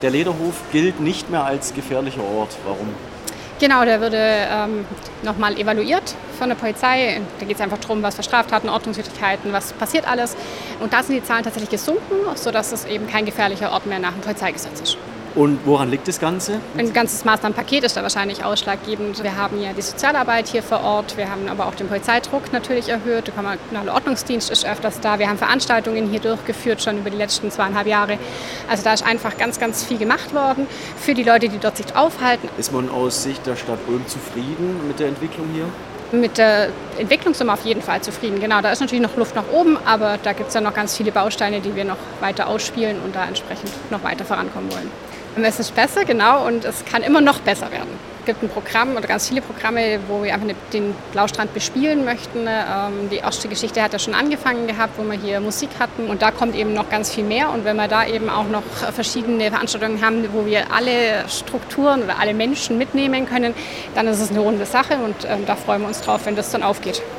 Der Lederhof gilt nicht mehr als gefährlicher Ort. Warum? Genau, der würde nochmal evaluiert von der Polizei. Da geht es einfach darum, was für Straftaten, Ordnungswidrigkeiten, was passiert alles. Und da sind die Zahlen tatsächlich gesunken, sodass es eben kein gefährlicher Ort mehr nach dem Polizeigesetz ist. Und woran liegt das Ganze? Ein ganzes Maßnahmenpaket ist da wahrscheinlich ausschlaggebend. Wir haben ja die Sozialarbeit hier vor Ort, wir haben aber auch den Polizeidruck natürlich erhöht. Der kommunale Ordnungsdienst ist öfters da. Wir haben Veranstaltungen hier durchgeführt, schon über die letzten 2,5 Jahre. Also da ist einfach ganz, ganz viel gemacht worden für die Leute, die dort sich aufhalten. Ist man aus Sicht der Stadt Ulm zufrieden mit der Entwicklung hier? Mit der Entwicklung sind wir auf jeden Fall zufrieden. Genau, da ist natürlich noch Luft nach oben, aber da gibt es ja noch ganz viele Bausteine, die wir noch weiter ausspielen und da entsprechend noch weiter vorankommen wollen. Es ist besser, genau, und es kann immer noch besser werden. Es gibt ein Programm oder ganz viele Programme, wo wir einfach den Blaustrand bespielen möchten. Die erste Geschichte hat ja schon angefangen gehabt, wo wir hier Musik hatten und da kommt eben noch ganz viel mehr. Und wenn wir da eben auch noch verschiedene Veranstaltungen haben, wo wir alle Strukturen oder alle Menschen mitnehmen können, dann ist es eine runde Sache und da freuen wir uns drauf, wenn das dann aufgeht.